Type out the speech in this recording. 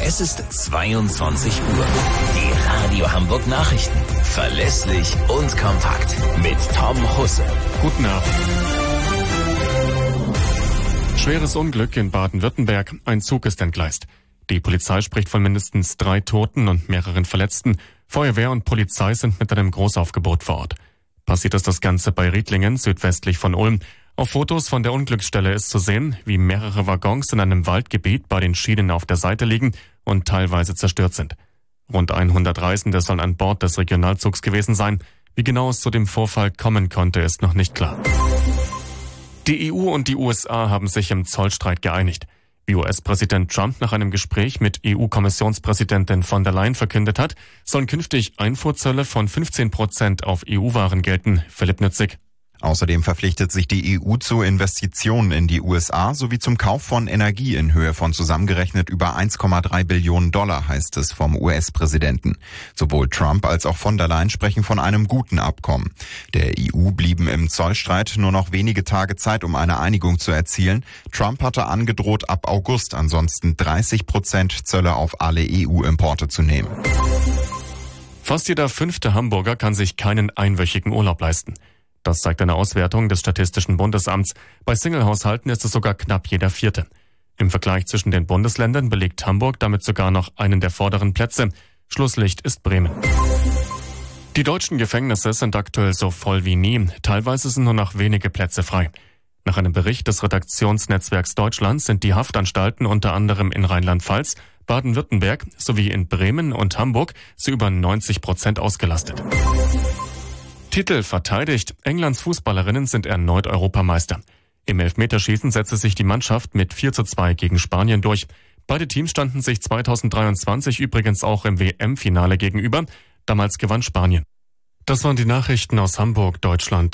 Es ist 22 Uhr. Die Radio Hamburg Nachrichten. Verlässlich und kompakt. Mit Tom Husse. Guten Abend. Schweres Unglück in Baden-Württemberg. Ein Zug ist entgleist. Die Polizei spricht von mindestens 3 Toten und mehreren Verletzten. Feuerwehr und Polizei sind mit einem Großaufgebot vor Ort. Passiert ist das Ganze bei Riedlingen, südwestlich von Ulm. Auf Fotos von der Unglücksstelle ist zu sehen, wie mehrere Waggons in einem Waldgebiet bei den Schienen auf der Seite liegen und teilweise zerstört sind. Rund 100 Reisende sollen an Bord des Regionalzugs gewesen sein. Wie genau es zu dem Vorfall kommen konnte, ist noch nicht klar. Die EU und die USA haben sich im Zollstreit geeinigt. Wie US-Präsident Trump nach einem Gespräch mit EU-Kommissionspräsidentin von der Leyen verkündet hat, sollen künftig Einfuhrzölle von 15% auf EU-Waren gelten. Philipp Nützig. Außerdem verpflichtet sich die EU zu Investitionen in die USA sowie zum Kauf von Energie in Höhe von zusammengerechnet über 1,3 Billionen $, heißt es vom US-Präsidenten. Sowohl Trump als auch von der Leyen sprechen von einem guten Abkommen. Der EU blieben im Zollstreit nur noch wenige Tage Zeit, um eine Einigung zu erzielen. Trump hatte angedroht, ab August ansonsten 30% Zölle auf alle EU-Importe zu nehmen. Fast jeder 5. Hamburger kann sich keinen einwöchigen Urlaub leisten. Das zeigt eine Auswertung des Statistischen Bundesamts. Bei Singlehaushalten ist es sogar knapp jeder 4. Im Vergleich zwischen den Bundesländern belegt Hamburg damit sogar noch einen der vorderen Plätze. Schlusslicht ist Bremen. Die deutschen Gefängnisse sind aktuell so voll wie nie. Teilweise sind nur noch wenige Plätze frei. Nach einem Bericht des Redaktionsnetzwerks Deutschland sind die Haftanstalten unter anderem in Rheinland-Pfalz, Baden-Württemberg sowie in Bremen und Hamburg zu über 90% ausgelastet. Titel verteidigt. Englands Fußballerinnen sind erneut Europameister. Im Elfmeterschießen setzte sich die Mannschaft mit 4:2 gegen Spanien durch. Beide Teams standen sich 2023 übrigens auch im WM-Finale gegenüber. Damals gewann Spanien. Das waren die Nachrichten aus Hamburg, Deutschland.